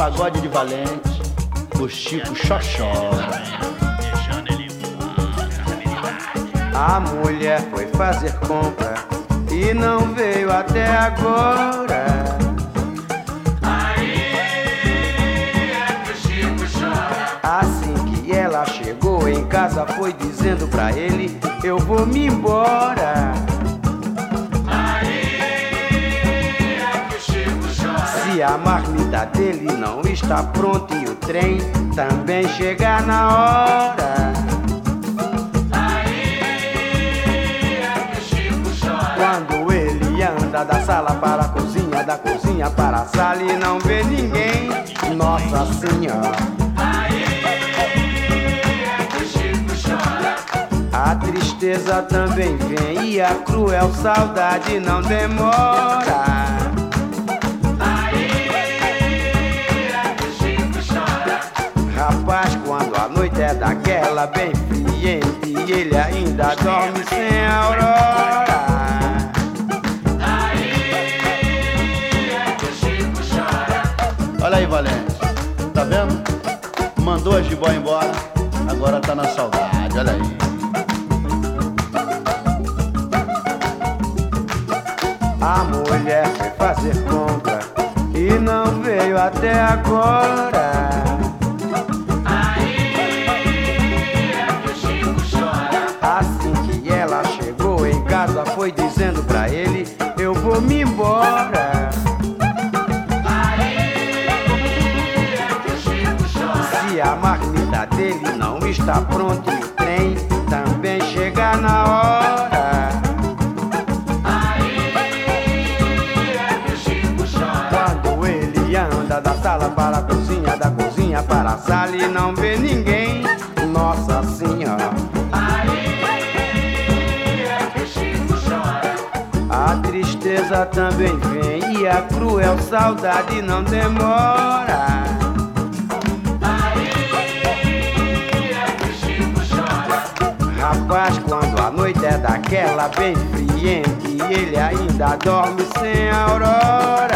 pagode de Valente, o Chico Xoxó. A mulher foi fazer compra e não veio até agora. Aí é que o Chico chora. Assim que ela chegou em casa, foi dizendo pra ele: eu vou me embora. Aí é que o Chico chora. Se a marmita dele não está pronta e o trem também chegar na hora. Quando ele anda da sala para a cozinha, da cozinha para a sala e não vê ninguém, Nossa Senhora. Aí é que o Chico chora. A tristeza também vem e a cruel saudade não demora. Aí é que o Chico chora. Rapaz, quando a noite é daquela bem friente e ele ainda dorme sem aurora. Olha aí, Valente, tá vendo? Mandou a jiboia embora, agora tá na saudade, olha aí. A mulher foi fazer compra e não veio até agora. Aí é que o Chico chora. Assim que ela chegou em casa, foi dizendo pra ele: eu vou me embora. Se a marmita dele não está pronta e o trem também chegar na hora. Aí é que o Chico chora. Quando ele anda da sala para a cozinha, da cozinha para a sala e não vê ninguém, Nossa Senhora. Aí é que o Chico chora. A tristeza também vem e a cruel saudade não demora. Rapaz, quando a noite é daquela bem friente e ele ainda dorme sem aurora.